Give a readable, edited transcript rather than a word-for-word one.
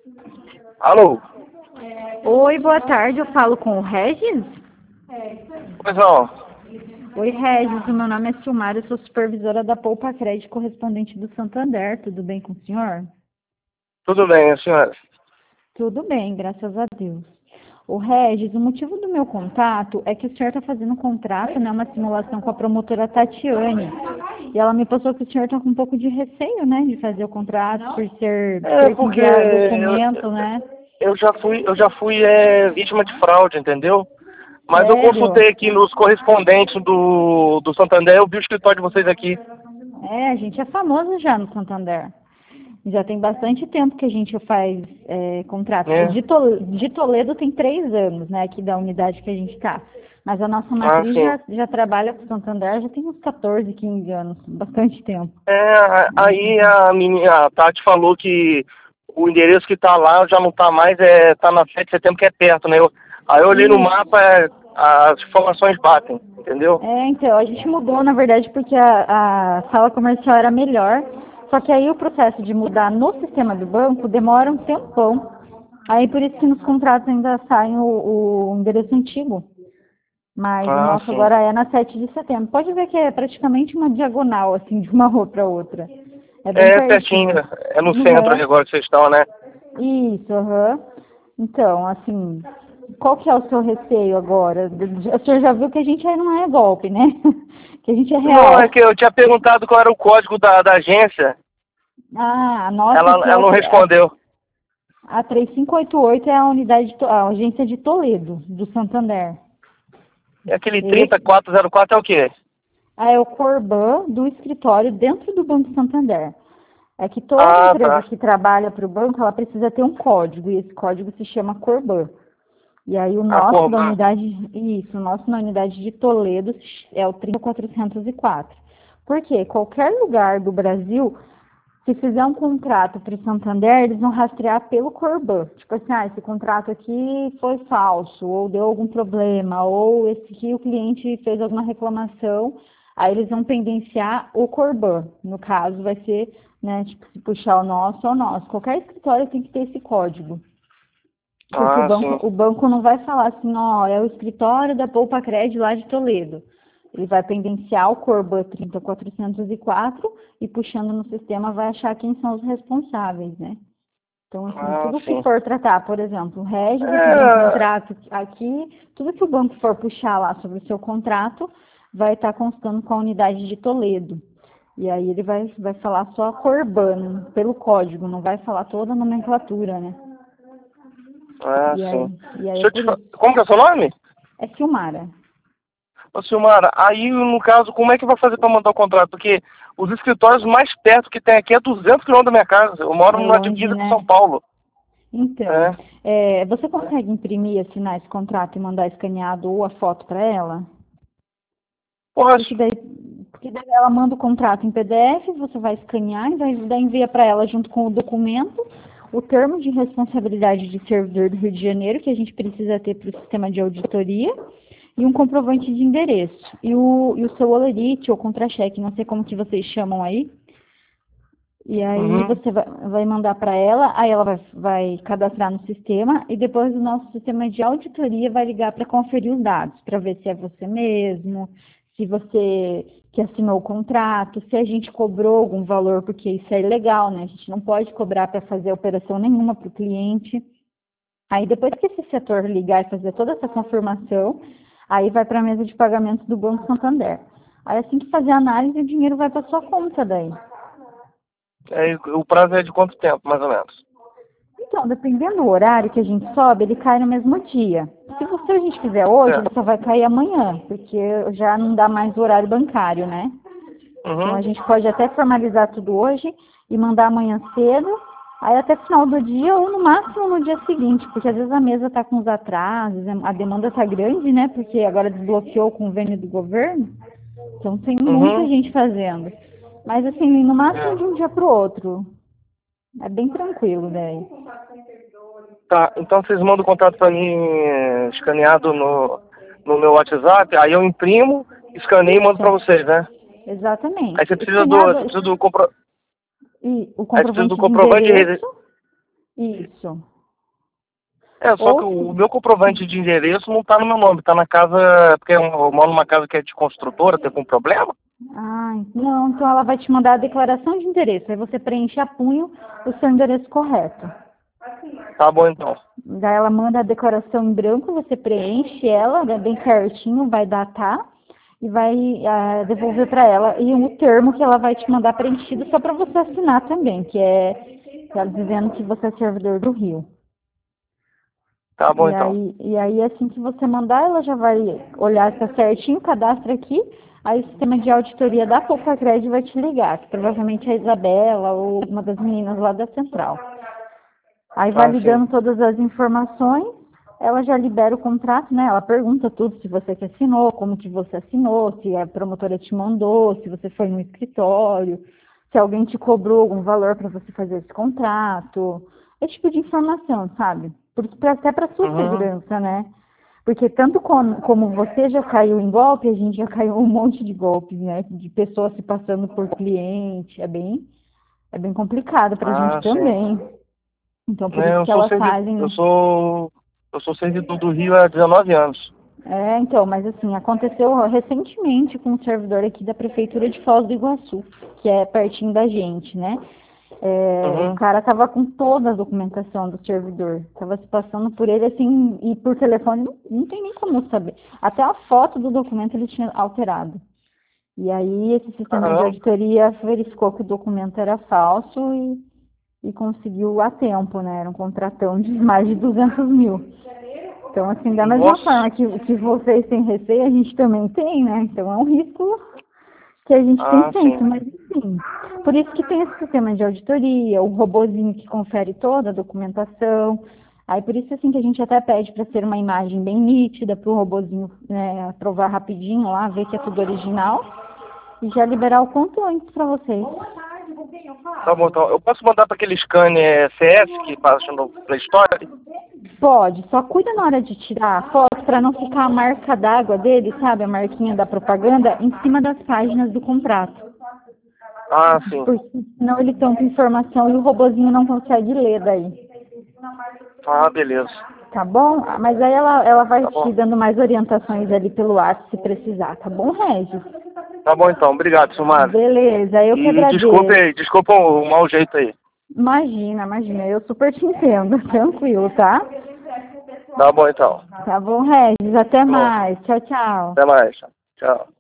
Alô? Oi, boa tarde, eu falo com o Regis? Pois não. Oi, Regis, o meu nome é Silmara, eu sou supervisora da Poupa Crédito correspondente do Santander, tudo bem com o senhor? Tudo bem, a senhora? Tudo bem, graças a Deus. O Regis, o motivo do meu contato é que o senhor está fazendo um contrato, né, uma simulação com a promotora Tatiane, e ela me passou que o senhor está com um pouco de receio, né, de fazer o contrato por É ter que porque enviar documento, né? eu já fui vítima de fraude, entendeu? Mas eu Sério? consultei aqui nos correspondentes do Santander, eu vi o escritório de vocês aqui. É, a gente é famoso já no Santander. Já tem bastante tempo que a gente faz contrato. O Né? De Toledo tem 3 anos, né, aqui da unidade que a gente está. Mas a nossa Ah, matriz sim. já trabalha com o Santander já tem uns 14, 15 anos, bastante tempo. Aí a menina, a Tati falou que o endereço que tá lá já não tá mais, tá na 7 de setembro, que é perto, né? Aí eu olhei no Isso. mapa, as informações batem, entendeu? Então, a gente mudou, na verdade, porque a sala comercial era melhor, só que aí o processo de mudar no sistema do banco demora um tempão. Aí por isso que nos contratos ainda saem o endereço antigo. Mas o Ah, nosso sim. agora é na 7 de setembro. Pode ver que é praticamente uma diagonal, assim, de uma rua para outra. É bem É pertinho, pertinho. é no centro Uhum. aí agora que vocês estão, né? Isso, aham. Então, assim, qual que é o seu receio agora? O senhor já viu que a gente aí não é golpe, né? Que a gente é Não, é real. que eu tinha perguntado qual era o código da agência, Ah, a nossa aqui ela é não respondeu. a 3588 é a unidade, a agência de Toledo, do Santander. É aquele Esse, 30404 é o quê? é o Corban do escritório dentro do Banco Santander. É que toda Ah, empresa tá. que trabalha para o banco, ela precisa ter um código, e esse código se chama Corban. E aí o A nosso da Corban. unidade, isso, o nosso na unidade de Toledo é o 30404. Por quê? Qualquer lugar do Brasil, se fizer um contrato para o Santander, eles vão rastrear pelo Corban. Tipo assim, esse contrato aqui foi falso, ou deu algum problema, ou esse aqui o cliente fez alguma reclamação, aí eles vão pendenciar o Corban. No caso, vai ser, né, tipo, se puxar o nosso ou o nosso. Qualquer escritório tem que ter esse código. Porque Ah, sim. o banco não vai falar assim, ó, é o escritório da Poupa Cred lá de Toledo. Ele vai pendenciar o Corban 30404 e puxando no sistema vai achar quem são os responsáveis, né? Então, assim, Ah, tudo que sim. for tratar, por exemplo, o Regis aqui de um É, contrato aqui, tudo que o banco for puxar lá sobre o seu contrato vai estar constando com a unidade de Toledo. E aí ele vai falar só Corban, pelo código, não vai falar toda a nomenclatura, né? ah, E aí, sim. e aí é Deixa eu por te falar. isso. Como que é o seu nome? É Silmara. Ô, Silmara, aí no caso, como é que vai fazer para mandar o contrato? Porque os escritórios mais perto que tem aqui é 200 quilômetros da minha casa. Eu moro É numa longe, divisa com né? São Paulo. Então, É. você consegue imprimir, assinar esse contrato e mandar escaneado ou a foto para ela? Porque Posso. daí, porque daí ela manda o contrato em PDF, você vai escanear e daí envia para ela junto com o documento, o termo de responsabilidade de servidor do Rio de Janeiro, que a gente precisa ter para o sistema de auditoria, e um comprovante de endereço. E o seu olerite ou contra-cheque, não sei como que vocês chamam aí. E aí Uhum. você vai mandar para ela, aí ela vai cadastrar no sistema e depois o nosso sistema de auditoria vai ligar para conferir os dados, para ver se é você mesmo, se você que assinou o contrato, se a gente cobrou algum valor, porque isso é ilegal, né? A gente não pode cobrar para fazer operação nenhuma para o cliente. Aí depois que esse setor ligar e fazer toda essa confirmação, aí vai para a mesa de pagamentos do Banco Santander. Aí assim que fazer a análise, o dinheiro vai para sua conta daí. Aí, o prazo é de quanto tempo, mais ou menos? Então, dependendo do horário que a gente sobe, ele cai no mesmo dia. Se a gente fizer hoje, ele Certo. só vai cair amanhã, porque já não dá mais o horário bancário, né? Então a Uhum. gente pode até formalizar tudo hoje e mandar amanhã cedo, aí até final do dia ou no máximo no dia seguinte, porque às vezes a mesa está com os atrasos, a demanda está grande, né? Porque agora desbloqueou o convênio do governo, então tem muita Uhum. gente fazendo. Mas assim, no máximo de É. um dia para o outro. É bem tranquilo daí. Tá, então vocês mandam o contrato para mim escaneado no meu WhatsApp, aí eu imprimo, escaneio e mando para Isso. vocês, né? Aí Exatamente. você precisa Escaneado você precisa do compro, e o aí você precisa do comprovante de comprovante de endereço Isso. É, só que o meu comprovante de endereço não tá no meu nome, tá na casa, porque eu moro numa casa que é de construtora, tem algum problema? Ah, não, então ela vai te mandar a declaração de endereço. Aí você preenche a punho o seu endereço correto. Tá bom então. Daí ela manda a declaração em branco, você preenche ela, né, bem certinho, vai datar e vai devolver para ela. E o termo que ela vai te mandar preenchido só para você assinar também, que é dizendo que você é servidor do Rio. Tá bom então. E aí, assim que você mandar, ela já vai olhar se tá certinho, cadastra aqui, aí o sistema de auditoria da Poucacred vai te ligar, que provavelmente é a Isabela ou uma das meninas lá da central. Aí Ah, sim. validando todas as informações, ela já libera o contrato, né? Ela pergunta tudo, se você que assinou, como que você assinou, se a promotora te mandou, se você foi no escritório, se alguém te cobrou algum valor para você fazer esse contrato, esse tipo de informação, sabe? Até para sua Uhum. segurança, né? Porque tanto como você já caiu em golpe, a gente já caiu um monte de golpes, né? De pessoas se passando por cliente, é bem complicado para a gente Ah, sim. também. Então, por É, isso que elas fazem. eu sou servidor do Rio há 19 anos. Então, mas assim, aconteceu recentemente com um servidor aqui da Prefeitura de Foz do Iguaçu, que é pertinho da gente, né? O Uhum. cara tava com toda a documentação do servidor, tava se passando por ele assim, e por telefone não tem nem como saber. Até a foto do documento ele tinha alterado. E aí esse sistema de Caramba. auditoria verificou que o documento era falso e conseguiu a tempo, né? Era um contratão de mais de 200 mil. Então, assim, da mesma Nossa. forma que vocês têm receio, a gente também tem, né? Então, é um risco que a gente tem Ah, sim. sempre, mas enfim. Por isso que tem esse sistema de auditoria, o robozinho que confere toda a documentação. Aí, por isso, assim, que a gente até pede para ser uma imagem bem nítida, para o robozinho, né, aprovar rapidinho lá, ver que é tudo original e já liberar o quanto antes para vocês. Tá bom então. Eu posso mandar para aquele scanner CS que passa no Play Store? Pode, só cuida na hora de tirar a foto para não ficar a marca d'água dele, sabe? A marquinha da propaganda em cima das páginas do contrato. Ah, sim. Porque senão ele tampa informação e o robozinho não consegue ler daí. Ah, beleza. Tá bom? Mas aí ela vai Tá bom. te dando mais orientações ali pelo WhatsApp se precisar, tá bom, Regis? Tá bom então. Obrigado, Silmar. Beleza, eu que E agradeço. desculpa o mau jeito aí. Imagina, eu super te entendo, tranquilo, tá? Tá bom então. Tá bom, Regis, até Tá bom. mais. Tchau, tchau. Até mais. Tchau.